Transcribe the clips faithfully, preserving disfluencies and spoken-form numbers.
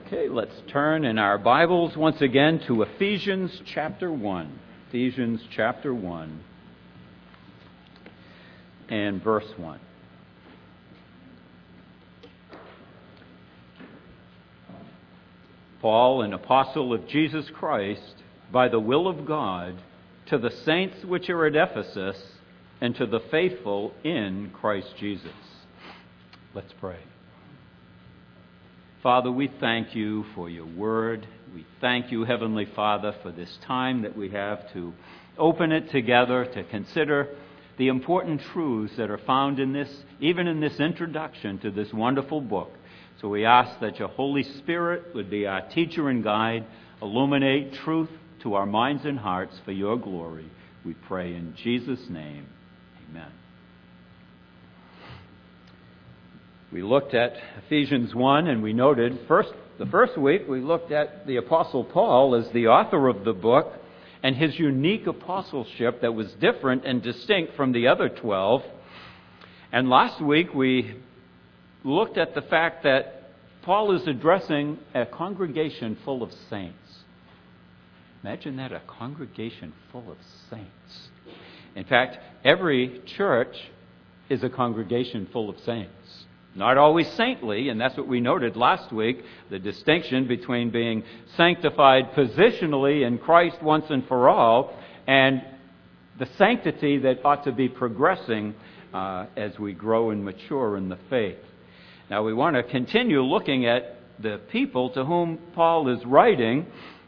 Okay, let's turn in our Bibles once again to Ephesians chapter one. Ephesians chapter one and verse one. Paul, an apostle of Jesus Christ, by the will of God, to the saints which are at Ephesus, and to the faithful in Christ Jesus. Let's pray. Father, we thank you for your word. We thank you, Heavenly Father, for this time that we have to open it together, to consider the important truths that are found in this, even in this introduction to this wonderful book. So we ask that your Holy Spirit would be our teacher and guide, illuminate truth to our minds and hearts for your glory. We pray in Jesus' name. Amen. We looked at Ephesians one, and we noted first the first week we looked at the Apostle Paul as the author of the book and his unique apostleship that was different and distinct from the other twelve. And last week we looked at the fact that Paul is addressing a congregation full of saints. Imagine that, a congregation full of saints. In fact, every church is a congregation full of saints. Not always saintly, and that's what we noted last week, the distinction between being sanctified positionally in Christ once and for all, and the sanctity that ought to be progressing uh, as we grow and mature in the faith. Now we want to continue looking at the people to whom Paul is writing.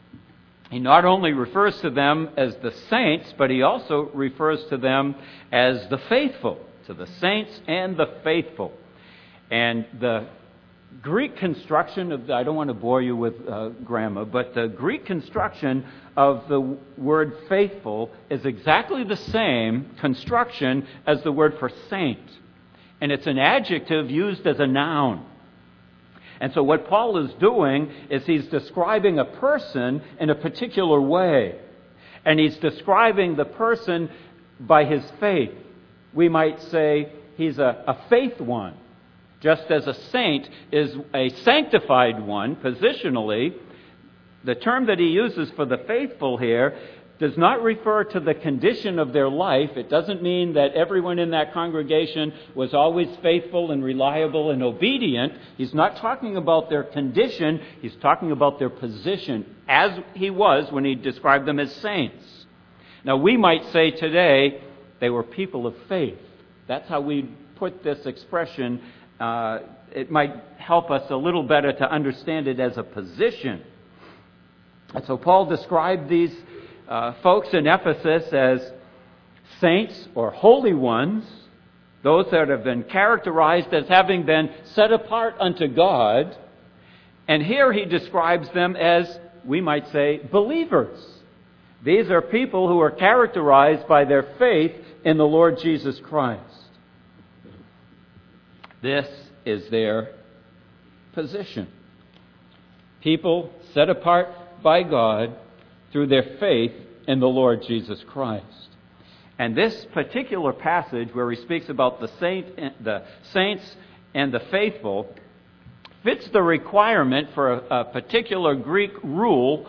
He not only refers to them as the saints, but he also refers to them as the faithful, to the saints and the faithful. And the Greek construction of, the, I don't want to bore you with uh, grammar, but the Greek construction of the word faithful is exactly the same construction as the word for saint. And it's an adjective used as a noun. And so what Paul is doing is he's describing a person in a particular way. And he's describing the person by his faith. We might say he's a, a faith one. Just as a saint is a sanctified one, positionally, the term that he uses for the faithful here does not refer to the condition of their life. It doesn't mean that everyone in that congregation was always faithful and reliable and obedient. He's not talking about their condition. He's talking about their position, as he was when he described them as saints. Now, we might say today they were people of faith. That's how we put this expression. Uh, it might help us a little better to understand it as a position. And so Paul described these uh, folks in Ephesus as saints or holy ones, those that have been characterized as having been set apart unto God. And here he describes them as, we might say, believers. These are people who are characterized by their faith in the Lord Jesus Christ. This is their position. People set apart by God through their faith in the Lord Jesus Christ. And this particular passage where he speaks about the saint, the saints and the faithful fits the requirement for a, a particular Greek rule.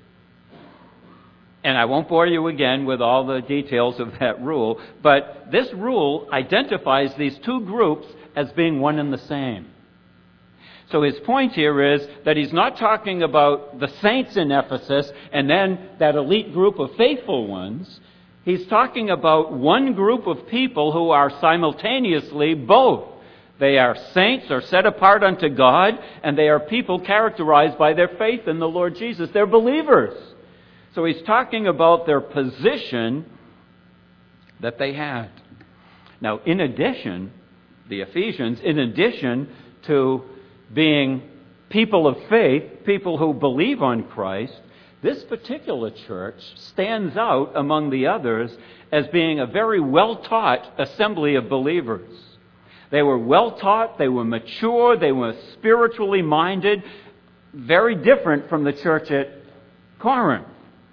And I won't bore you again with all the details of that rule, but this rule identifies these two groups as being one and the same. So his point here is that he's not talking about the saints in Ephesus and then that elite group of faithful ones. He's talking about one group of people who are simultaneously both. They are saints or set apart unto God, and they are people characterized by their faith in the Lord Jesus. They're believers. So he's talking about their position that they had. Now, in addition, the Ephesians, in addition to being people of faith, people who believe on Christ, this particular church stands out among the others as being a very well-taught assembly of believers. They were well-taught, they were mature, they were spiritually minded, very different from the church at Corinth.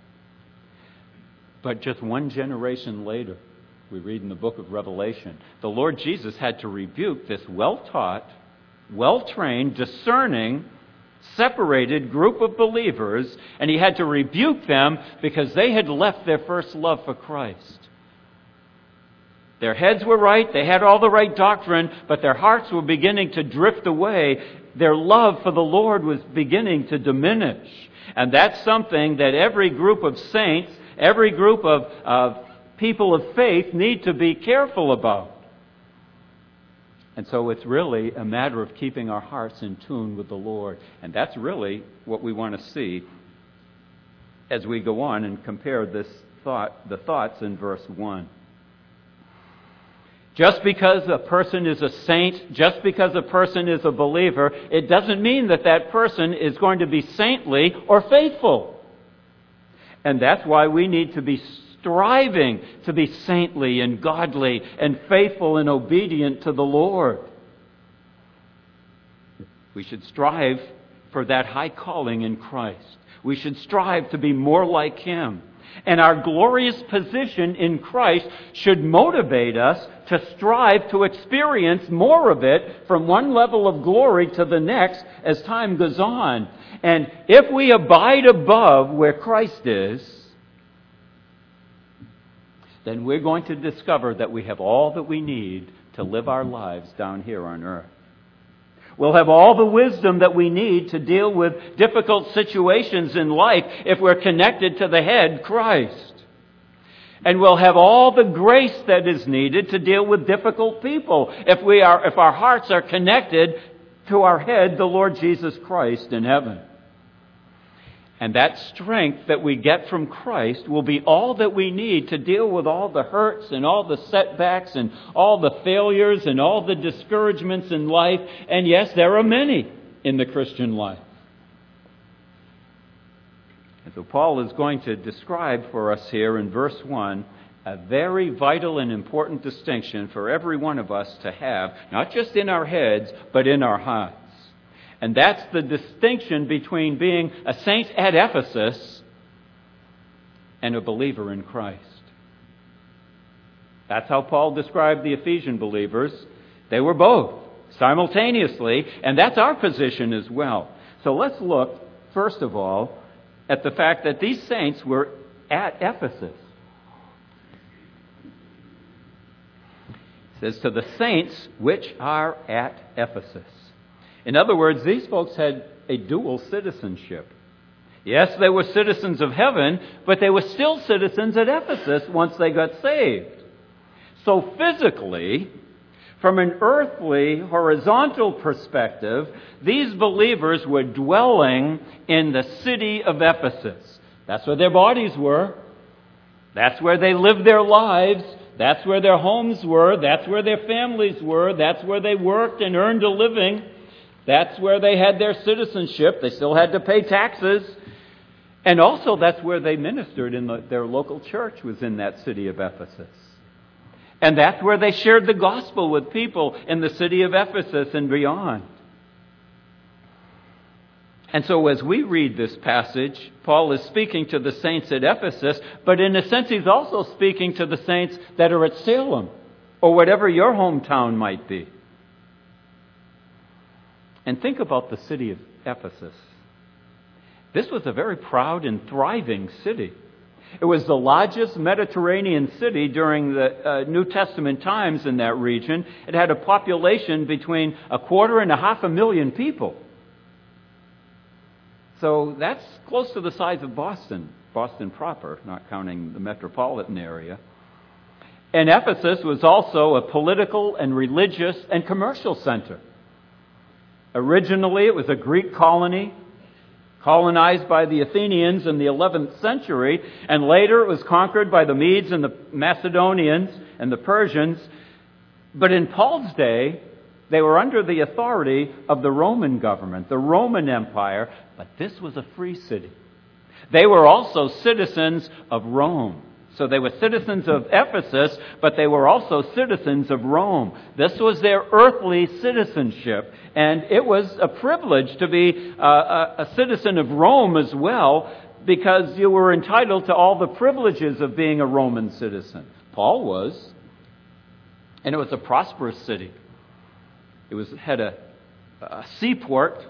But just one generation later, we read in the book of Revelation, the Lord Jesus had to rebuke this well-taught, well-trained, discerning separated group of believers, and he had to rebuke them because they had left their first love for Christ. Their heads were right, they had all the right doctrine, but their hearts were beginning to drift away. Their love for the Lord was beginning to diminish. And that's something that every group of saints, every group of, of people of faith need to be careful about. And so it's really a matter of keeping our hearts in tune with the Lord. And that's really what we want to see as we go on and compare this thought, the thoughts in verse one. Just because a person is a saint, just because a person is a believer, it doesn't mean that that person is going to be saintly or faithful. And that's why we need to be striving to be saintly and godly and faithful and obedient to the Lord. We should strive for that high calling in Christ. We should strive to be more like Him. And our glorious position in Christ should motivate us to strive to experience more of it from one level of glory to the next as time goes on. And if we abide above where Christ is, then we're going to discover that we have all that we need to live our lives down here on earth. We'll have all the wisdom that we need to deal with difficult situations in life if we're connected to the head, Christ. And we'll have all the grace that is needed to deal with difficult people if we are, if our hearts are connected to our head, the Lord Jesus Christ in heaven. And that strength that we get from Christ will be all that we need to deal with all the hurts and all the setbacks and all the failures and all the discouragements in life. And yes, there are many in the Christian life. And so Paul is going to describe for us here in verse one a very vital and important distinction for every one of us to have, not just in our heads, but in our hearts. And that's the distinction between being a saint at Ephesus and a believer in Christ. That's how Paul described the Ephesian believers. They were both simultaneously, and that's our position as well. So let's look, first of all, at the fact that these saints were at Ephesus. It says, to the saints which are at Ephesus. In other words, these folks had a dual citizenship. Yes, they were citizens of heaven, but they were still citizens at Ephesus once they got saved. So physically, from an earthly, horizontal perspective, these believers were dwelling in the city of Ephesus. That's where their bodies were. That's where they lived their lives. That's where their homes were. That's where their families were. That's where they worked and earned a living. That's where they had their citizenship. They still had to pay taxes. And also that's where they ministered in the, their local church was in that city of Ephesus. And that's where they shared the gospel with people in the city of Ephesus and beyond. And so as we read this passage, Paul is speaking to the saints at Ephesus, but in a sense he's also speaking to the saints that are at Salem or whatever your hometown might be. And think about the city of Ephesus. This was a very proud and thriving city. It was the largest Mediterranean city during the uh, New Testament times in that region. It had a population between a quarter and a half a million people. So that's close to the size of Boston, Boston proper, not counting the metropolitan area. And Ephesus was also a political and religious and commercial center. Originally, it was a Greek colony, colonized by the Athenians in the eleventh century, and later it was conquered by the Medes and the Macedonians and the Persians. But in Paul's day, they were under the authority of the Roman government, the Roman Empire, but this was a free city. They were also citizens of Rome. So they were citizens of Ephesus, but they were also citizens of Rome. This was their earthly citizenship. And it was a privilege to be uh, a, a citizen of Rome as well, because you were entitled to all the privileges of being a Roman citizen. Paul was. And it was a prosperous city. It was had a, a seaport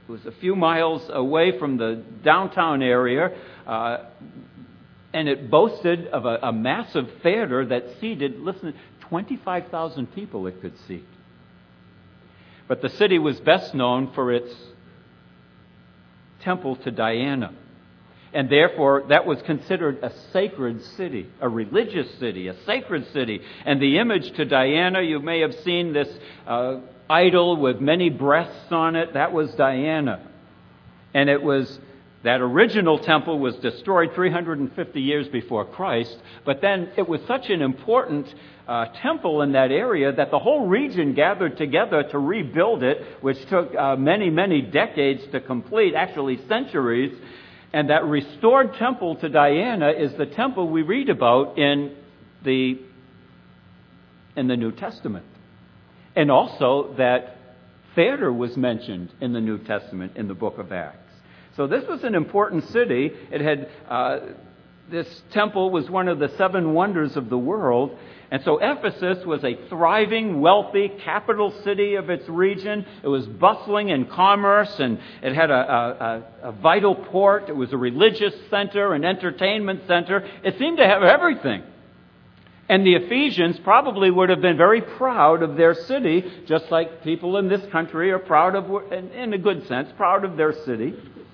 it was a few miles away from the downtown area, uh, and it boasted of a, a massive theater that seated, listen, twenty-five thousand people it could seat. But the city was best known for its temple to Diana. And therefore, that was considered a sacred city, a religious city, a sacred city. And the image to Diana, you may have seen this uh, idol with many breasts on it. That was Diana. And it was, that original temple was destroyed three hundred fifty years before Christ. But then it was such an important uh, temple in that area that the whole region gathered together to rebuild it, which took uh, many, many decades to complete, actually centuries. And that restored temple to Diana is the temple we read about in the in the New Testament. And also that theater was mentioned in the New Testament in the book of Acts. So this was an important city. It had uh, this temple was one of the seven wonders of the world. And so Ephesus was a thriving, wealthy capital city of its region. It was bustling in commerce, and it had a, a, a vital port. It was a religious center, an entertainment center. It seemed to have everything. And the Ephesians probably would have been very proud of their city, just like people in this country are proud of, in a good sense, proud of their city.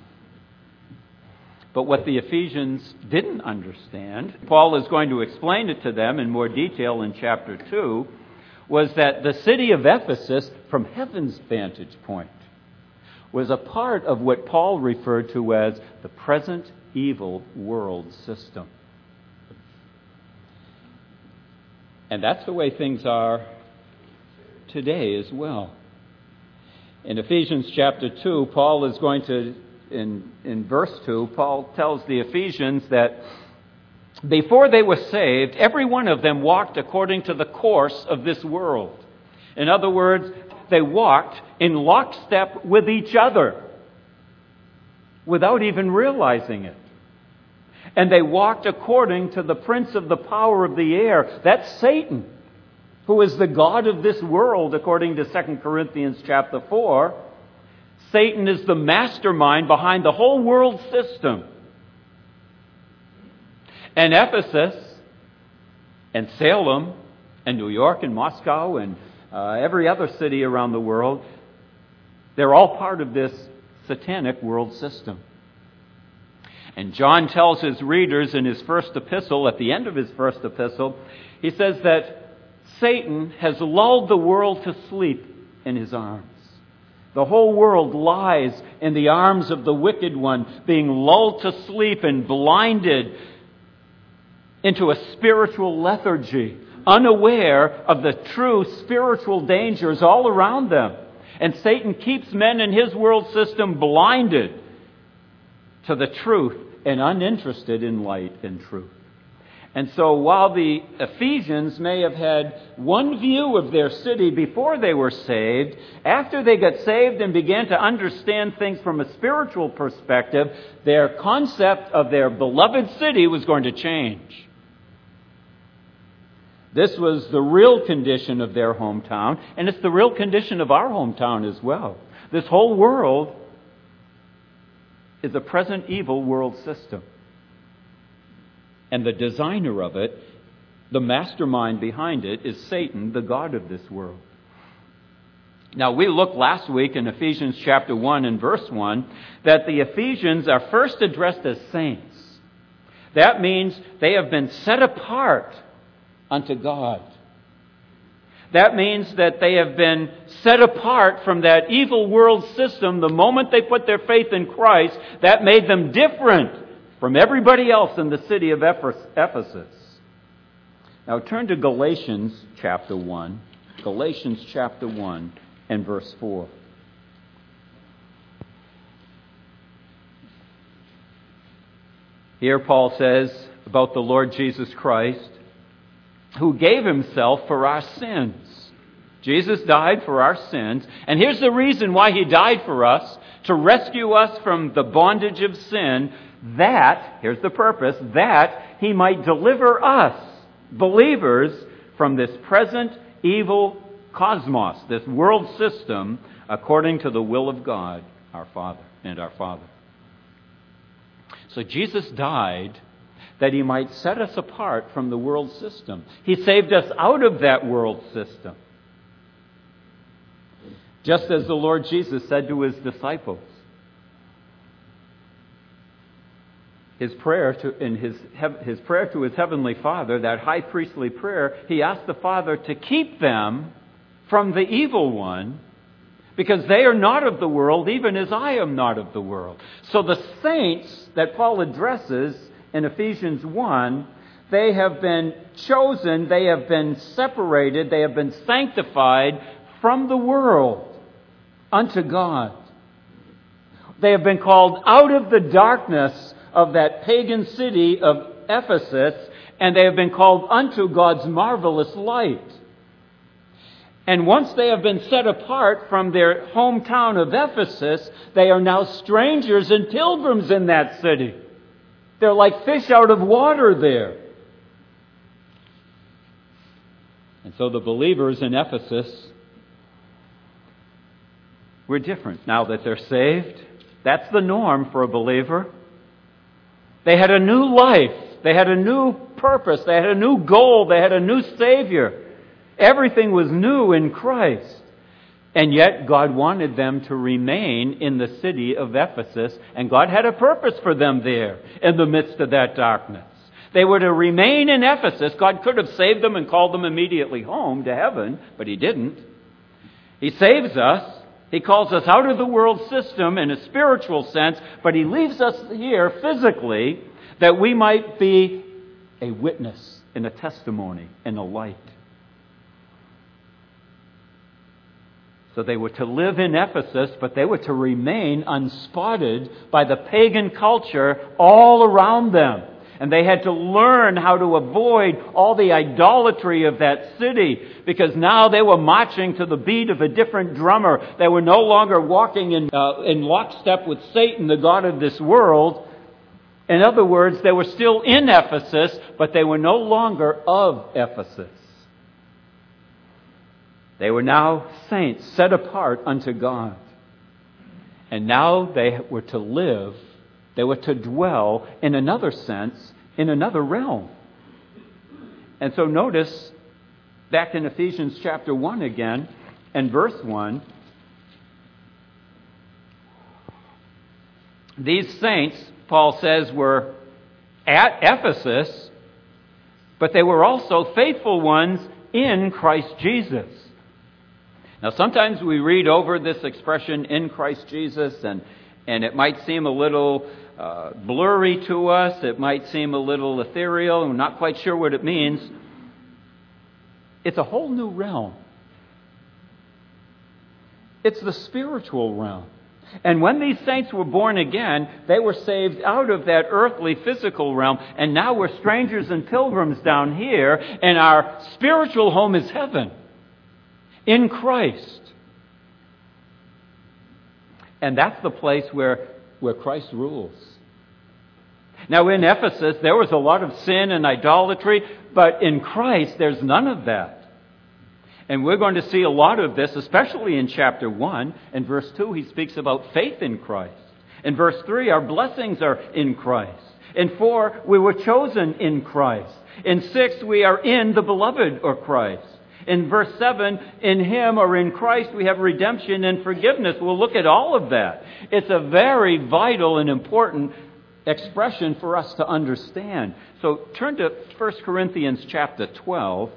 But what the Ephesians didn't understand, Paul is going to explain it to them in more detail in chapter two, was that the city of Ephesus, from heaven's vantage point, was a part of what Paul referred to as the present evil world system. And that's the way things are today as well. In Ephesians chapter two, Paul is going to In, in verse two, Paul tells the Ephesians that before they were saved, every one of them walked according to the course of this world. In other words, they walked in lockstep with each other without even realizing it. And they walked according to the prince of the power of the air. That's Satan, who is the god of this world, according to Second Corinthians chapter four. Satan is the mastermind behind the whole world system. And Ephesus and Salem and New York and Moscow and uh, every other city around the world, they're all part of this satanic world system. And John tells his readers in his first epistle, at the end of his first epistle, he says that Satan has lulled the world to sleep in his arms. The whole world lies in the arms of the wicked one, being lulled to sleep and blinded into a spiritual lethargy, unaware of the true spiritual dangers all around them. And Satan keeps men in his world system blinded to the truth and uninterested in light and truth. And so while the Ephesians may have had one view of their city before they were saved, after they got saved and began to understand things from a spiritual perspective, their concept of their beloved city was going to change. This was the real condition of their hometown, and it's the real condition of our hometown as well. This whole world is a present evil world system. And the designer of it, the mastermind behind it, is Satan, the god of this world. Now, we looked last week in Ephesians chapter one and verse one that the Ephesians are first addressed as saints. That means they have been set apart unto God. That means that they have been set apart from that evil world system. The moment they put their faith in Christ, that made them different from everybody else in the city of Ephesus. Now turn to Galatians chapter one. Galatians chapter one and verse four. Here Paul says about the Lord Jesus Christ, who gave himself for our sins. Jesus died for our sins. And here's the reason why he died for us: to rescue us from the bondage of sin, that, here's the purpose, that he might deliver us, believers, from this present evil cosmos, this world system, according to the will of God, our Father and our Father. So Jesus died that he might set us apart from the world system. He saved us out of that world system. Just as the Lord Jesus said to his disciples. His prayer to, in his, his prayer to his heavenly Father, that high priestly prayer, he asked the Father to keep them from the evil one, because they are not of the world, even as I am not of the world. So the saints that Paul addresses in Ephesians one, they have been chosen, they have been separated, they have been sanctified from the world unto God. They have been called out of the darkness of that pagan city of Ephesus, and they have been called unto God's marvelous light. And once they have been set apart from their hometown of Ephesus, they are now strangers and pilgrims in that city. They're like fish out of water there. And so the believers in Ephesus were different. Now that they're saved, that's the norm for a believer. They had a new life. They had a new purpose. They had a new goal. They had a new Savior. Everything was new in Christ. And yet God wanted them to remain in the city of Ephesus. And God had a purpose for them there in the midst of that darkness. They were to remain in Ephesus. God could have saved them and called them immediately home to heaven, but He didn't. He saves us. He calls us out of the world system in a spiritual sense, but He leaves us here physically that we might be a witness and a testimony and a light. So they were to live in Ephesus, but they were to remain unspotted by the pagan culture all around them. And they had to learn how to avoid all the idolatry of that city, because now they were marching to the beat of a different drummer. They were no longer walking in, uh, in lockstep with Satan, the god of this world. In other words, they were still in Ephesus, but they were no longer of Ephesus. They were now saints set apart unto God. And now they were to live, they were to dwell in another sense, in another realm. And so notice, back in Ephesians chapter one again, and verse one, these saints, Paul says, were at Ephesus, but they were also faithful ones in Christ Jesus. Now, sometimes we read over this expression, in Christ Jesus, and, and it might seem a little uh, blurry to us. It might seem a little ethereal, and we're not quite sure what it means. It's a whole new realm. It's the spiritual realm. And when these saints were born again, they were saved out of that earthly, physical realm, and now we're strangers and pilgrims down here, and our spiritual home is heaven. In Christ. And that's the place where, where Christ rules. Now in Ephesus, there was a lot of sin and idolatry, but in Christ, there's none of that. And we're going to see a lot of this, especially in chapter one. In verse two, he speaks about faith in Christ. In verse three, our blessings are in Christ. In four, we were chosen in Christ. In six, we are in the beloved or Christ. In verse seven, in Him or in Christ we have redemption and forgiveness. We'll look at all of that. It's a very vital and important expression for us to understand. So turn to First Corinthians chapter twelve.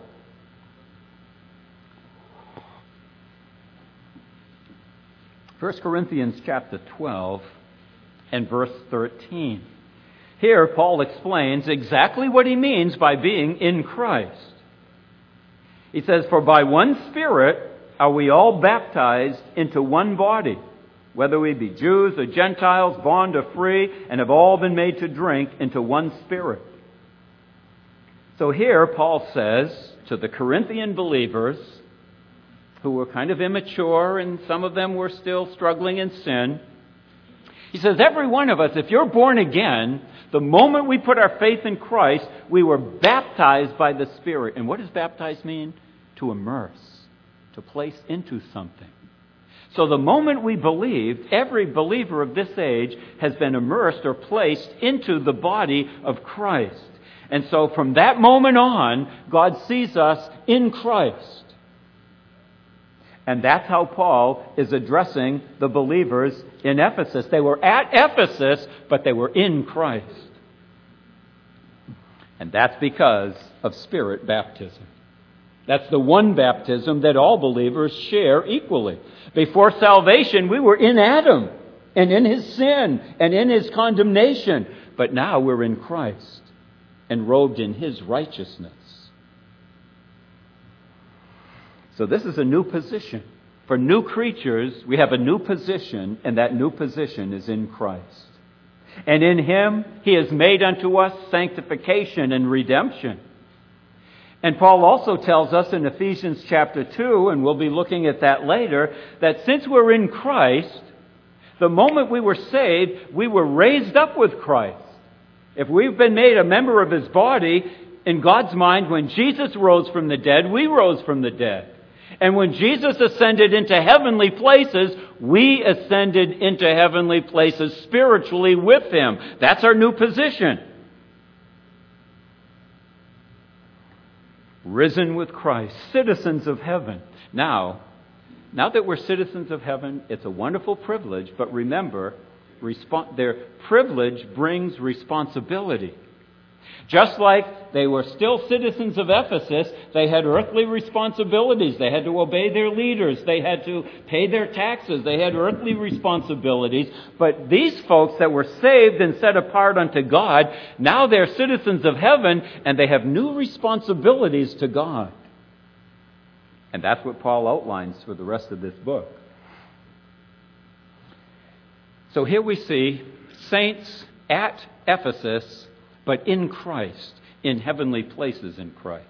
First Corinthians chapter twelve and verse thirteen. Here Paul explains exactly what he means by being in Christ. He says, for by one Spirit are we all baptized into one body, whether we be Jews or Gentiles, bond or free, and have all been made to drink into one Spirit. So here Paul says to the Corinthian believers, who were kind of immature and some of them were still struggling in sin, he says, every one of us, if you're born again, the moment we put our faith in Christ, we were baptized by the Spirit. And what does baptize mean? To immerse, to place into something. So the moment we believed, every believer of this age has been immersed or placed into the body of Christ. And so from that moment on, God sees us in Christ. And that's how Paul is addressing the believers in Ephesus. They were at Ephesus, but they were in Christ. And that's because of Spirit baptism. That's the one baptism that all believers share equally. Before salvation, we were in Adam and in his sin and in his condemnation. But now we're in Christ and robed in his righteousness. So this is a new position. For new creatures, we have a new position, and that new position is in Christ. And in him, he has made unto us sanctification and redemption. And Paul also tells us in Ephesians chapter two, and we'll be looking at that later, that since we're in Christ, the moment we were saved, we were raised up with Christ. If we've been made a member of his body, in God's mind, when Jesus rose from the dead, we rose from the dead. And when Jesus ascended into heavenly places, we ascended into heavenly places spiritually with him. That's our new position. Risen with Christ, citizens of heaven. Now, now that we're citizens of heaven, it's a wonderful privilege, but remember, respons- their privilege brings responsibility. Just like they were still citizens of Ephesus, they had earthly responsibilities. They had to obey their leaders. They had to pay their taxes. They had earthly responsibilities. But these folks that were saved and set apart unto God, now they're citizens of heaven, and they have new responsibilities to God. And that's what Paul outlines for the rest of this book. So here we see saints at Ephesus, but in Christ, in heavenly places in Christ.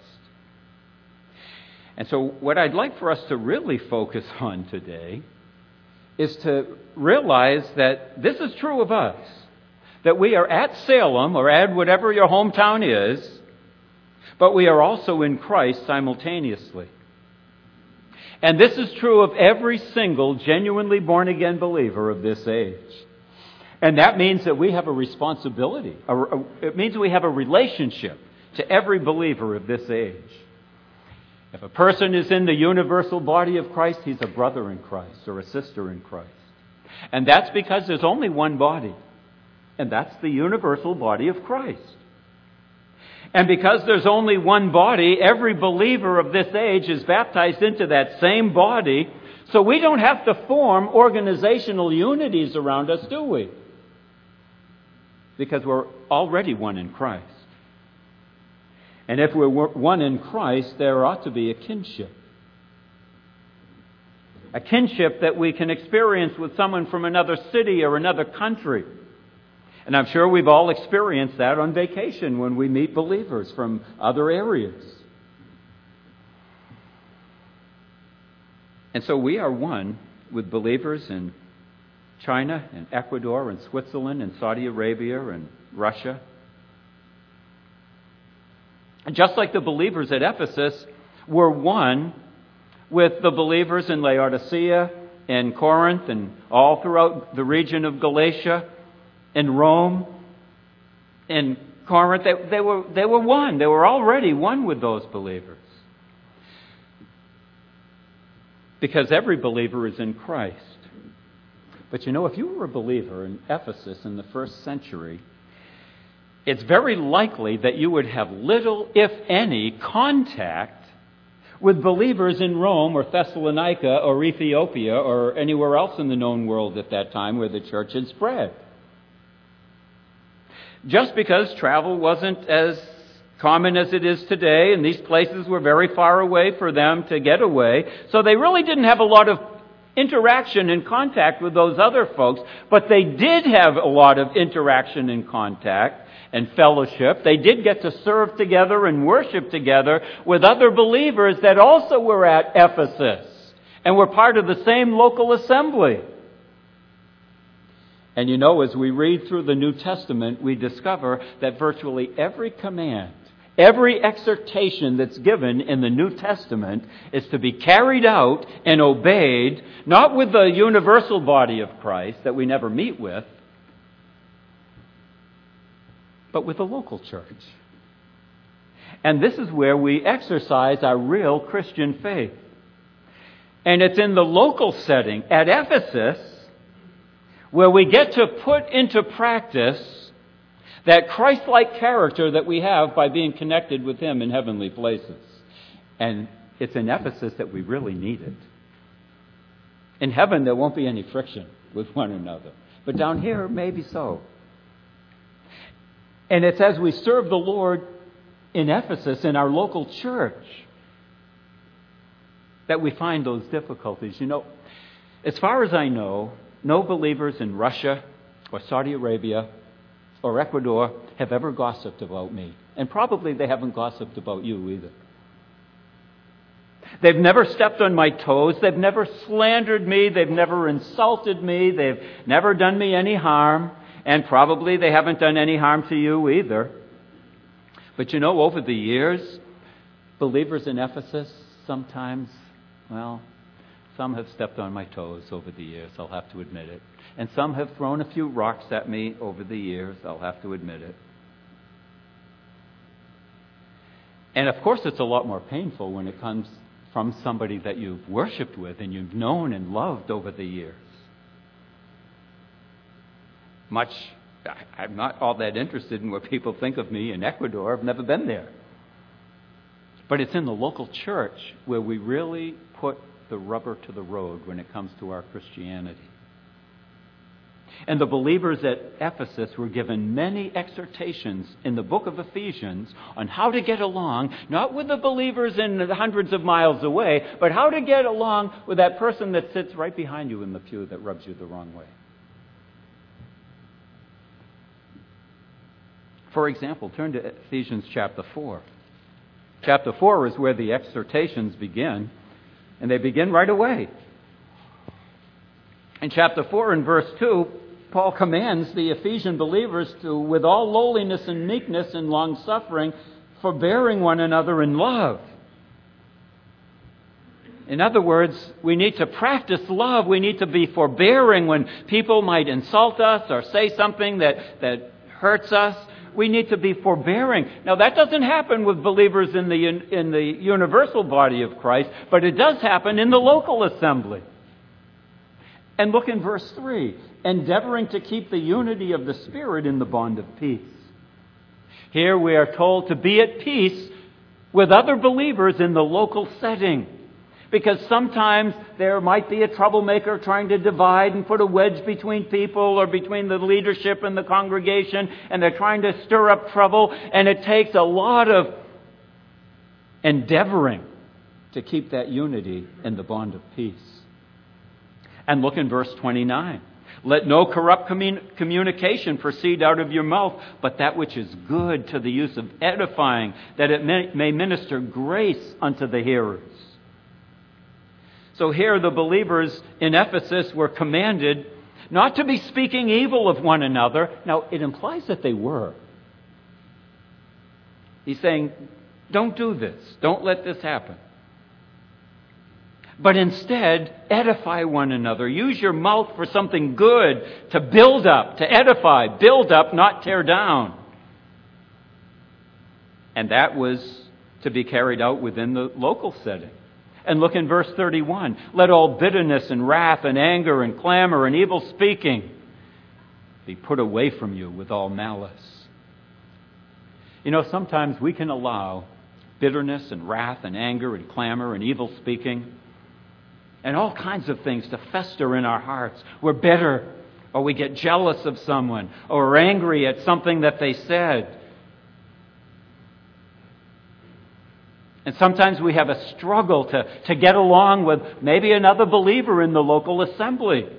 And so what I'd like for us to really focus on today is to realize that this is true of us, that we are at Salem, or at whatever your hometown is, but we are also in Christ simultaneously. And this is true of every single genuinely born-again believer of this age. And that means that we have a responsibility. It means we have a relationship to every believer of this age. If a person is in the universal body of Christ, he's a brother in Christ or a sister in Christ. And that's because there's only one body. And that's the universal body of Christ. And because there's only one body, every believer of this age is baptized into that same body. So we don't have to form organizational unities around us, do we? Because we're already one in Christ. And if we're one in Christ, there ought to be a kinship. A kinship that we can experience with someone from another city or another country. And I'm sure we've all experienced that on vacation when we meet believers from other areas. And so we are one with believers in China and Ecuador and Switzerland and Saudi Arabia and Russia. And just like the believers at Ephesus were one with the believers in Laodicea and Corinth and all throughout the region of Galatia, in Rome, in Corinth, they, they were they were one. They were already one with those believers. Because every believer is in Christ. But you know, if you were a believer in Ephesus in the first century, it's very likely that you would have little, if any, contact with believers in Rome or Thessalonica or Ethiopia or anywhere else in the known world at that time where the church had spread. Just because travel wasn't as common as it is today, and these places were very far away for them to get away, so they really didn't have a lot of interaction and contact with those other folks, but they did have a lot of interaction and contact and fellowship. They did get to serve together and worship together with other believers that also were at Ephesus and were part of the same local assembly. And you know, as we read through the New Testament, we discover that virtually every command, Every exhortation that's given in the New Testament is to be carried out and obeyed, not with the universal body of Christ that we never meet with, but with the local church. And this is where we exercise our real Christian faith. And it's in the local setting at Ephesus where we get to put into practice that Christ-like character that we have by being connected with Him in heavenly places. And it's in Ephesus that we really need it. In heaven, there won't be any friction with one another. But down here, maybe so. And it's as we serve the Lord in Ephesus, in our local church, that we find those difficulties. You know, as far as I know, no believers in Russia or Saudi Arabia or Ecuador have ever gossiped about me. And probably they haven't gossiped about you either. They've never stepped on my toes. They've never slandered me. They've never insulted me. They've never done me any harm. And probably they haven't done any harm to you either. But you know, over the years, believers in Ephesus sometimes, well, some have stepped on my toes over the years, I'll have to admit it. And some have thrown a few rocks at me over the years, I'll have to admit it. And of course, it's a lot more painful when it comes from somebody that you've worshipped with and you've known and loved over the years. Much, I'm not all that interested in what people think of me in Ecuador. I've never been there. But it's in the local church where we really put the rubber to the road when it comes to our Christianity. And the believers at Ephesus were given many exhortations in the book of Ephesians on how to get along, not with the believers in the hundreds of miles away, but how to get along with that person that sits right behind you in the pew that rubs you the wrong way. For example, turn to Ephesians chapter four. Chapter four is where the exhortations begin, and they begin right away. In chapter four and verse two, Paul commands the Ephesian believers to, with all lowliness and meekness and long-suffering, forbearing one another in love. In other words, we need to practice love. We need to be forbearing when people might insult us or say something that, that hurts us. We need to be forbearing. Now, that doesn't happen with believers in the, in the universal body of Christ, but it does happen in the local assembly. And look in verse three, endeavoring to keep the unity of the Spirit in the bond of peace. Here we are told to be at peace with other believers in the local setting. Because sometimes there might be a troublemaker trying to divide and put a wedge between people or between the leadership and the congregation, and they're trying to stir up trouble, and it takes a lot of endeavoring to keep that unity in the bond of peace. And look in verse twenty-nine. Let no corrupt commun- communication proceed out of your mouth, but that which is good to the use of edifying, that it may, may minister grace unto the hearers. So here the believers in Ephesus were commanded not to be speaking evil of one another. Now, it implies that they were. He's saying, don't do this. Don't let this happen. But instead, edify one another. Use your mouth for something good, to build up, to edify, build up, not tear down. And that was to be carried out within the local setting. And look in verse thirty-one. Let all bitterness and wrath and anger and clamor and evil speaking be put away from you with all malice. You know, sometimes we can allow bitterness and wrath and anger and clamor and evil speaking and all kinds of things to fester in our hearts. We're bitter, or we get jealous of someone, or we're angry at something that they said. And sometimes we have a struggle to, to get along with maybe another believer in the local assembly.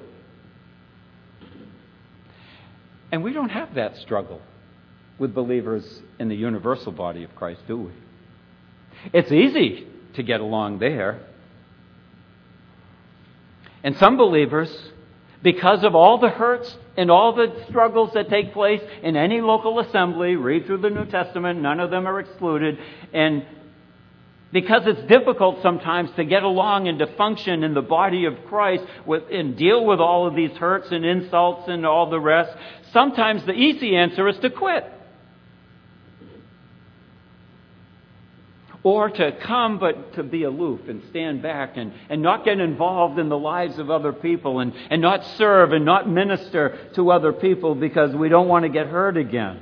And we don't have that struggle with believers in the universal body of Christ, do we? It's easy to get along there. And some believers Because of all the hurts and all the struggles that take place in any local assembly, read through the New Testament, none of them are excluded, and because it's difficult sometimes to get along and to function in the body of Christ with, and deal with all of these hurts and insults and all the rest, sometimes the easy answer is to quit. Or to come but to be aloof and stand back and, and not get involved in the lives of other people and, and not serve and not minister to other people because we don't want to get hurt again.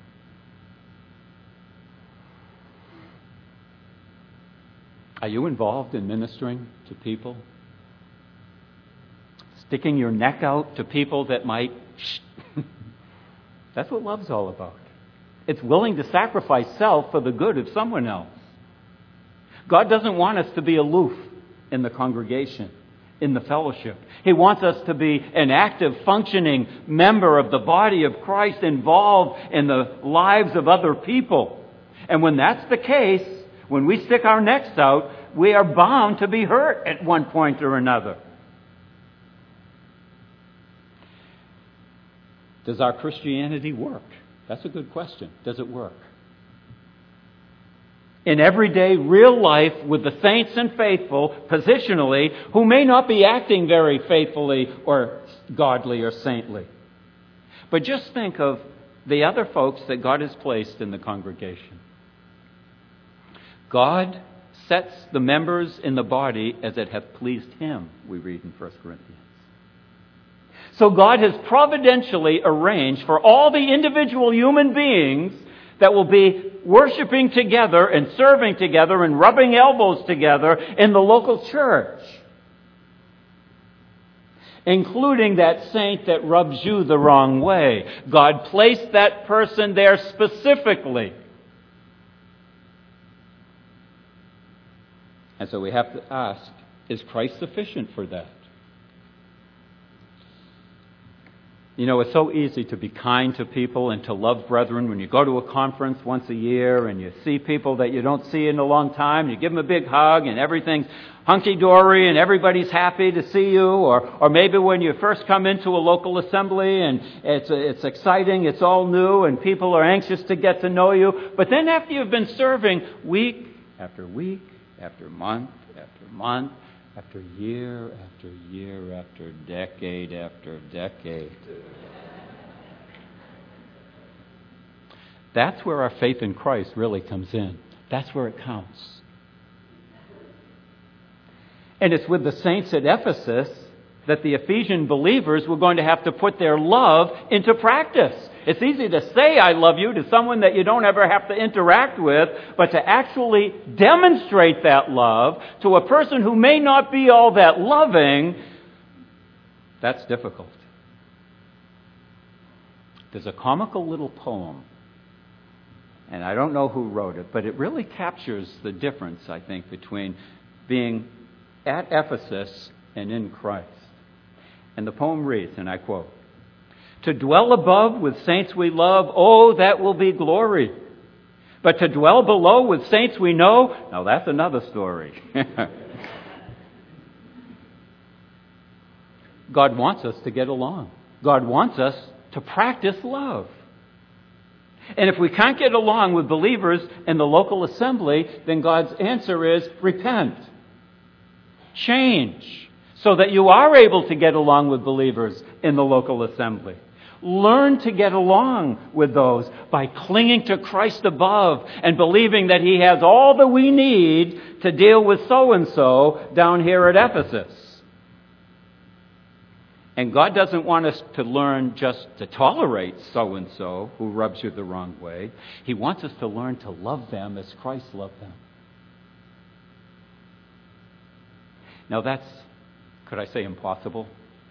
Are you involved in ministering to people? Sticking your neck out to people that might... That's what love's all about. It's willing to sacrifice self for the good of someone else. God doesn't want us to be aloof in the congregation, in the fellowship. He wants us to be an active, functioning member of the body of Christ, involved in the lives of other people. And when that's the case, when we stick our necks out, we are bound to be hurt at one point or another. Does our Christianity work? That's a good question. Does it work? In everyday real life with the saints and faithful, positionally, who may not be acting very faithfully or godly or saintly. But just think of the other folks that God has placed in the congregation. God sets the members in the body as it hath pleased Him, we read in First Corinthians. So God has providentially arranged for all the individual human beings that will be worshiping together and serving together and rubbing elbows together in the local church. Including that saint that rubs you the wrong way. God placed that person there specifically. And so we have to ask, is Christ sufficient for that? You know, it's so easy to be kind to people and to love brethren when you go to a conference once a year and you see people that you don't see in a long time. You give them a big hug and everything's hunky-dory and everybody's happy to see you. Or or maybe when you first come into a local assembly and it's it's exciting, it's all new, and people are anxious to get to know you. But then after you've been serving week after week, after month after month, after year after year after decade after decade. That's where our faith in Christ really comes in. That's where it counts. And it's with the saints at Ephesus that the Ephesian believers were going to have to put their love into practice. It's easy to say I love you to someone that you don't ever have to interact with, but to actually demonstrate that love to a person who may not be all that loving, that's difficult. There's a comical little poem, and I don't know who wrote it, but it really captures the difference, I think, between being at Ephesus and in Christ. And the poem reads, and I quote, "To dwell above with saints we love, oh, that will be glory. But to dwell below with saints we know, now that's another story." God wants us to get along. God wants us to practice love. And if we can't get along with believers in the local assembly, then God's answer is repent. Change, so that you are able to get along with believers in the local assembly. Learn to get along with those by clinging to Christ above and believing that He has all that we need to deal with so-and-so down here at Ephesus. And God doesn't want us to learn just to tolerate so-and-so who rubs you the wrong way. He wants us to learn to love them as Christ loved them. Now that's, could I say, impossible?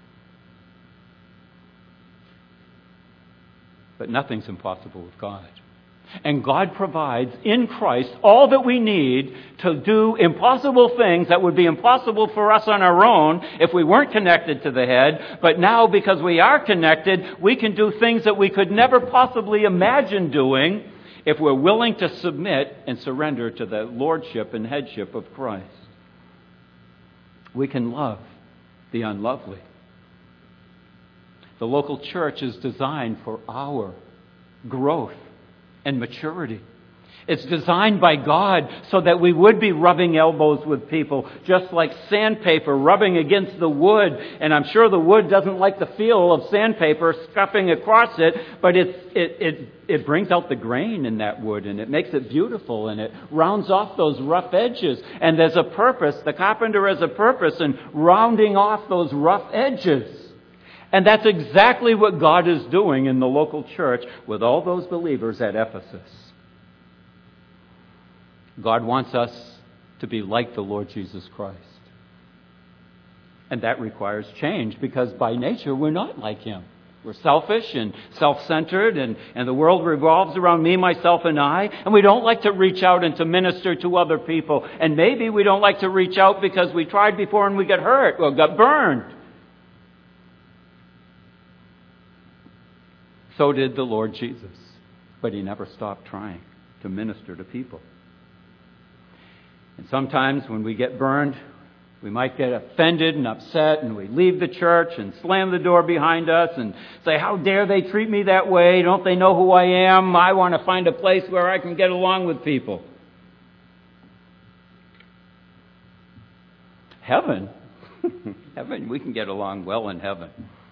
But nothing's impossible with God. And God provides in Christ all that we need to do impossible things that would be impossible for us on our own if we weren't connected to the head. But now, because we are connected, we can do things that we could never possibly imagine doing if we're willing to submit and surrender to the lordship and headship of Christ. We can love the unlovely. The local church is designed for our growth and maturity. It's designed by God so that we would be rubbing elbows with people, just like sandpaper rubbing against the wood. And I'm sure the wood doesn't like the feel of sandpaper scuffing across it, but it's, it, it, it brings out the grain in that wood, and it makes it beautiful, and it rounds off those rough edges. And there's a purpose. The carpenter has a purpose in rounding off those rough edges. And that's exactly what God is doing in the local church with all those believers at Ephesus. God wants us to be like the Lord Jesus Christ. And that requires change, because by nature we're not like Him. We're selfish and self-centered, and, and the world revolves around me, myself, and I. And we don't like to reach out and to minister to other people. And maybe we don't like to reach out because we tried before and we got hurt or got burned. So did the Lord Jesus. But He never stopped trying to minister to people. And sometimes when we get burned, we might get offended and upset, and we leave the church and slam the door behind us and say, how dare they treat me that way? Don't they know who I am? I want to find a place where I can get along with people. Heaven? Heaven, we can get along well in heaven.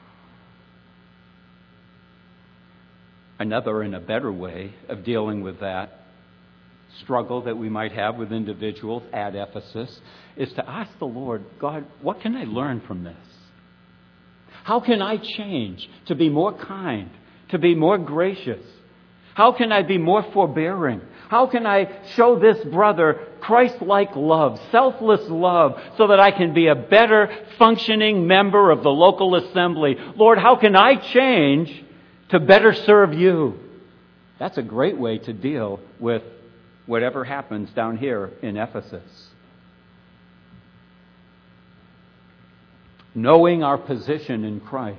Another and a better way of dealing with that struggle that we might have with individuals at Ephesus is to ask the Lord, God, what can I learn from this? How can I change to be more kind, to be more gracious? How can I be more forbearing? How can I show this brother Christ-like love, selfless love, so that I can be a better functioning member of the local assembly? Lord, how can I change to better serve you? That's a great way to deal with whatever happens down here in Ephesus. Knowing our position in Christ.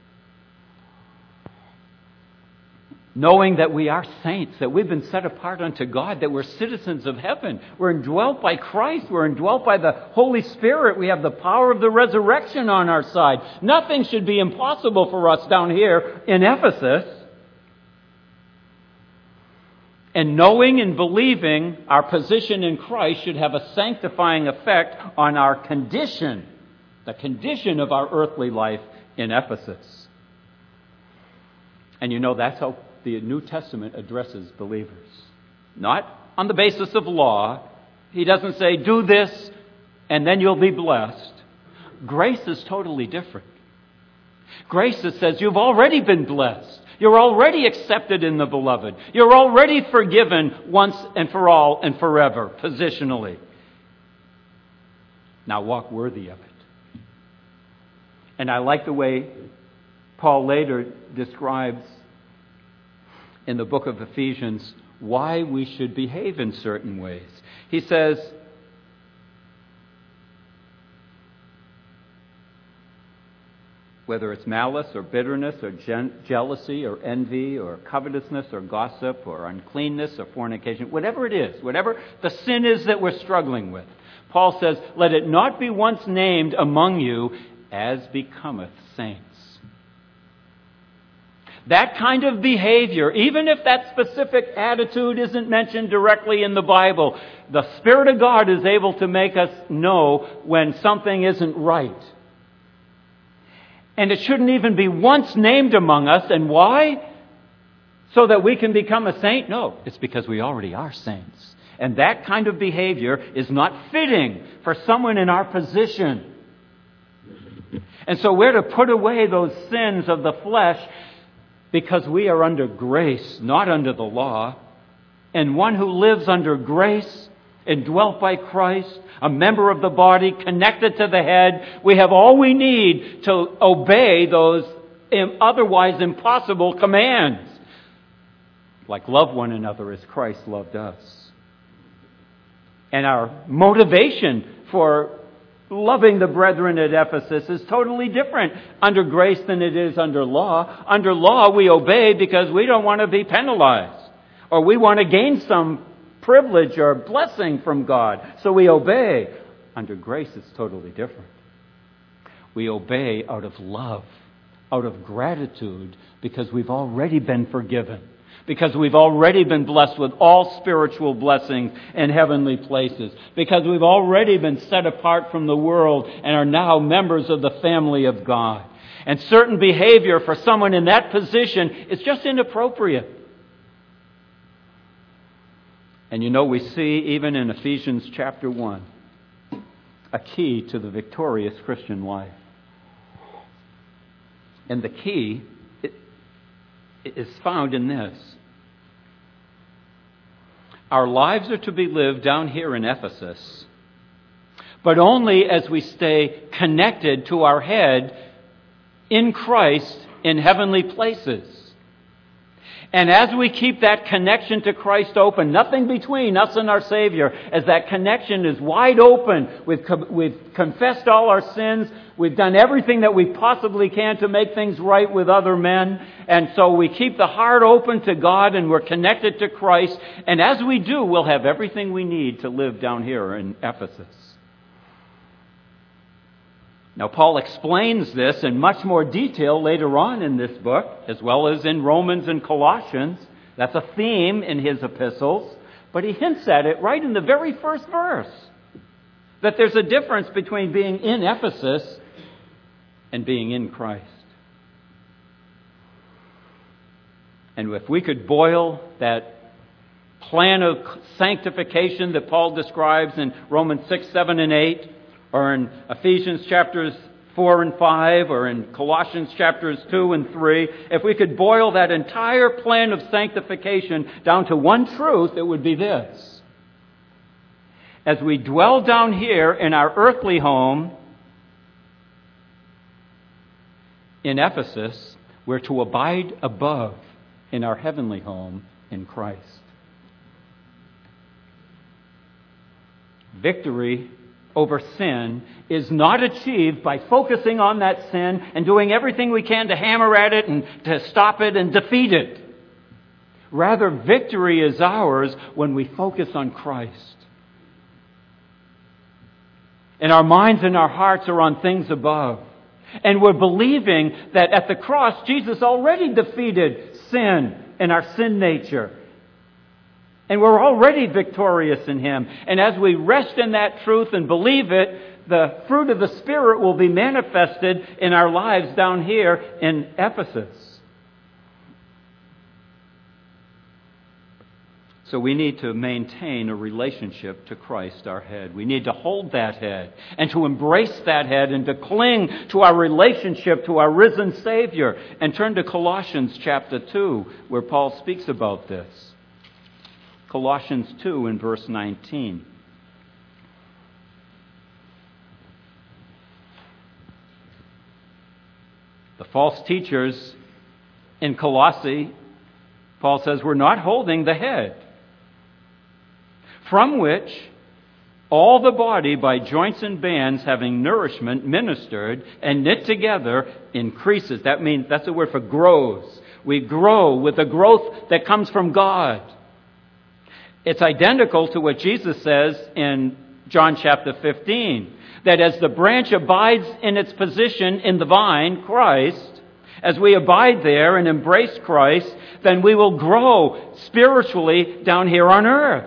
Knowing that we are saints, that we've been set apart unto God, that we're citizens of heaven. We're indwelt by Christ. We're indwelt by the Holy Spirit. We have the power of the resurrection on our side. Nothing should be impossible for us down here in Ephesus. And knowing and believing our position in Christ should have a sanctifying effect on our condition, the condition of our earthly life in Ephesus. And you know, that's how the New Testament addresses believers. Not on the basis of law. He doesn't say, do this and then you'll be blessed. Grace is totally different. Grace says you've already been blessed. You're already accepted in the beloved. You're already forgiven once and for all and forever, positionally. Now walk worthy of it. And I like the way Paul later describes in the book of Ephesians why we should behave in certain ways. He says, whether it's malice or bitterness or gen- jealousy or envy or covetousness or gossip or uncleanness or fornication, whatever it is, whatever the sin is that we're struggling with, Paul says, let it not be once named among you as becometh saints. That kind of behavior, even if that specific attitude isn't mentioned directly in the Bible, the Spirit of God is able to make us know when something isn't right. And it shouldn't even be once named among us. And why? So that we can become a saint? No, it's because we already are saints. And that kind of behavior is not fitting for someone in our position. And so we're to put away those sins of the flesh because we are under grace, not under the law. And one who lives under grace, indwelt by Christ, a member of the body, connected to the head, we have all we need to obey those otherwise impossible commands. Like love one another as Christ loved us. And our motivation for loving the brethren at Ephesus is totally different under grace than it is under law. Under law, we obey because we don't want to be penalized, or we want to gain some privilege or blessing from God, so we obey. Under grace, it's totally different. We obey out of love out of gratitude because we've already been forgiven, because we've already been blessed with all spiritual blessings in heavenly places, because we've already been set apart from the world and are now members of the family of God. And certain behavior for someone in that position is just inappropriate. And you know, we see even in Ephesians chapter one, a key to the victorious Christian life. And the key is found in this. Our lives are to be lived down here in Ephesus, but only as we stay connected to our head in Christ in heavenly places. And as we keep that connection to Christ open, nothing between us and our Savior, as that connection is wide open, we've, we've confessed all our sins, we've done everything that we possibly can to make things right with other men, and so we keep the heart open to God and we're connected to Christ, and as we do, we'll have everything we need to live down here in Ephesus. Now, Paul explains this in much more detail later on in this book, as well as in Romans and Colossians. That's a theme in his epistles. But he hints at it right in the very first verse, that there's a difference between being in Ephesus and being in Christ. And if we could boil that plan of sanctification that Paul describes in Romans six, seven, and eight, or in Ephesians chapters four and five, or in Colossians chapters two and three, if we could boil that entire plan of sanctification down to one truth, it would be this. As we dwell down here in our earthly home in Ephesus, we're to abide above in our heavenly home in Christ. Victory over sin is not achieved by focusing on that sin and doing everything we can to hammer at it and to stop it and defeat it. Rather, victory is ours when we focus on Christ. And our minds and our hearts are on things above. And we're believing that at the cross, Jesus already defeated sin and our sin nature. And we're already victorious in Him. And as we rest in that truth and believe it, the fruit of the Spirit will be manifested in our lives down here in Ephesus. So we need to maintain a relationship to Christ, our head. We need to hold that head and to embrace that head and to cling to our relationship to our risen Savior. And turn to Colossians chapter two, where Paul speaks about this. Colossians two and verse nineteen. The false teachers in Colossae, Paul says, were not holding the head, from which all the body by joints and bands having nourishment ministered and knit together increases. That means, that's the word for grows. We grow with the growth that comes from God. It's identical to what Jesus says in John chapter fifteen, that as the branch abides in its position in the vine, Christ, as we abide there and embrace Christ, then we will grow spiritually down here on earth.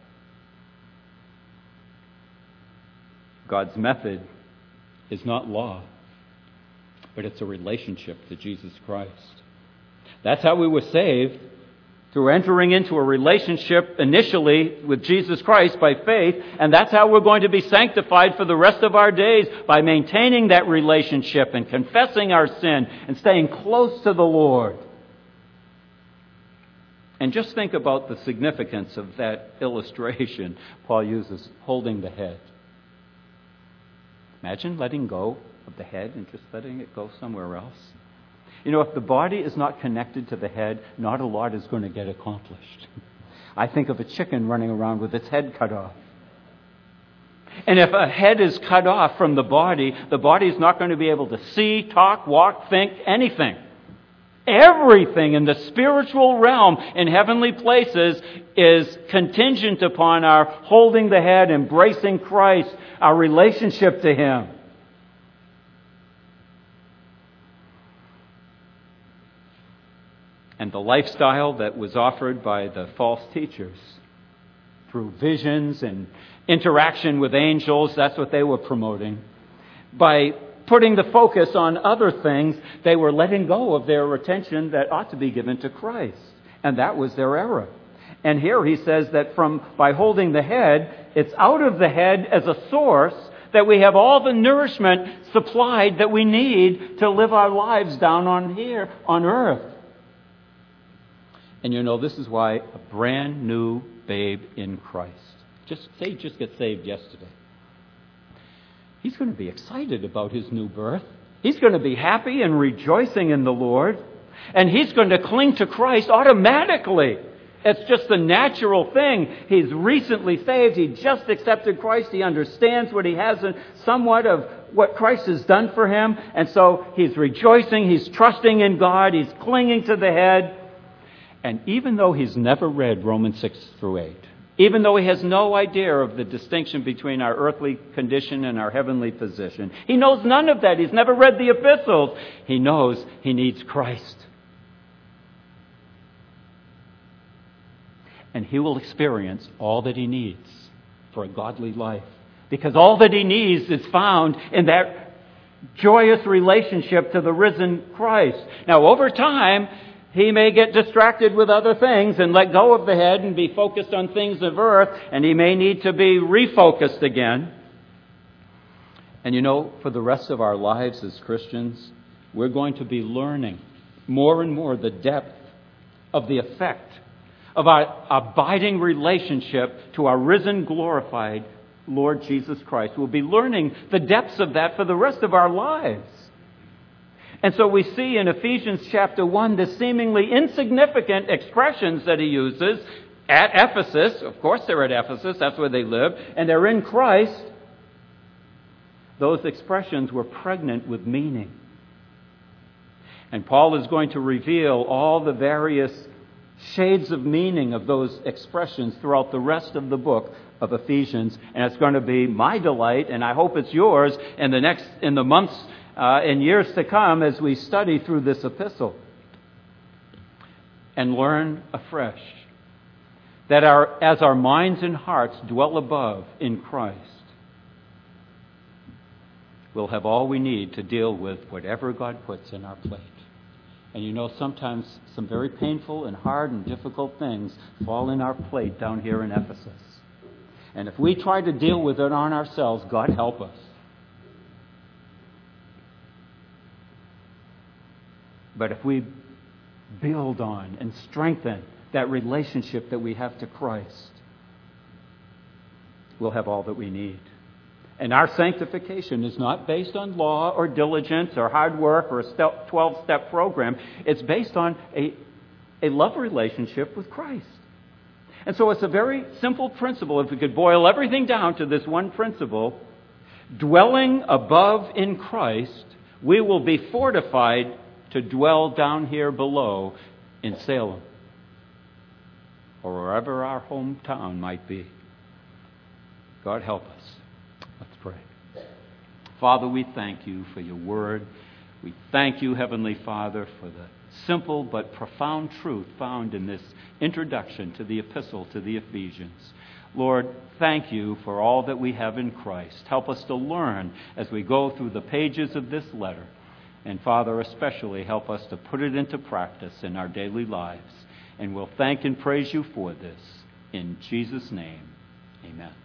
God's method is not law, but it's a relationship to Jesus Christ. That's how we were saved, through entering into a relationship initially with Jesus Christ by faith, and that's how we're going to be sanctified for the rest of our days, by maintaining that relationship and confessing our sin and staying close to the Lord. And just think about the significance of that illustration Paul uses, holding the head. Imagine letting go of the head and just letting it go somewhere else. You know, if the body is not connected to the head, not a lot is going to get accomplished. I think of a chicken running around with its head cut off. And if a head is cut off from the body, the body is not going to be able to see, talk, walk, think, anything. Everything in the spiritual realm in heavenly places is contingent upon our holding the head, embracing Christ, our relationship to Him. and the lifestyle that was offered by the false teachers. Through visions and interaction with angels, that's what they were promoting. By putting the focus on other things, they were letting go of their attention that ought to be given to Christ. And that was their error. And here he says that from by holding the head, it's out of the head as a source that we have all the nourishment supplied that we need to live our lives down on here, on earth. And you know, this is why a brand new babe in Christ, just say just get saved yesterday, he's going to be excited about his new birth. He's going to be happy and rejoicing in the Lord. And he's going to cling to Christ automatically. It's just the natural thing. He's recently saved. He just accepted Christ. He understands what he has, and somewhat of what Christ has done for him. And so he's rejoicing. He's trusting in God. He's clinging to the head. And even though he's never read Romans six through eight, even though he has no idea of the distinction between our earthly condition and our heavenly position, he knows none of that. He's never read the epistles. He knows he needs Christ. And he will experience all that he needs for a godly life. Because all that he needs is found in that joyous relationship to the risen Christ. Now, over time, he may get distracted with other things and let go of the head and be focused on things of earth, and he may need to be refocused again. And you know, for the rest of our lives as Christians, we're going to be learning more and more the depth of the effect of our abiding relationship to our risen, glorified Lord Jesus Christ. We'll be learning the depths of that for the rest of our lives. And so we see in Ephesians chapter one the seemingly insignificant expressions that he uses at Ephesus. Of course they're at Ephesus, that's where they live, and they're in Christ. Those expressions were pregnant with meaning. And Paul is going to reveal all the various shades of meaning of those expressions throughout the rest of the book of Ephesians, and it's going to be my delight, and I hope it's yours in the next in the months uh, and years to come as we study through this epistle and learn afresh that our as our minds and hearts dwell above in Christ, we'll have all we need to deal with whatever God puts in our plate. And you know, sometimes some very painful and hard and difficult things fall in our plate down here in Ephesus. And if we try to deal with it on ourselves, God help us. But if we build on and strengthen that relationship that we have to Christ, we'll have all that we need. And our sanctification is not based on law or diligence or hard work or a twelve-step program. It's based on a, a love relationship with Christ. And so it's a very simple principle. If we could boil everything down to this one principle, dwelling above in Christ, we will be fortified to dwell down here below in Salem or wherever our hometown might be. God help us. Let's pray. Father, we thank you for your word. We thank you, Heavenly Father, for the simple but profound truth found in this introduction to the epistle to the Ephesians. Lord, thank you for all that we have in Christ. Help us to learn as we go through the pages of this letter. And Father, especially help us to put it into practice in our daily lives. And we'll thank and praise you for this. In Jesus' name, amen.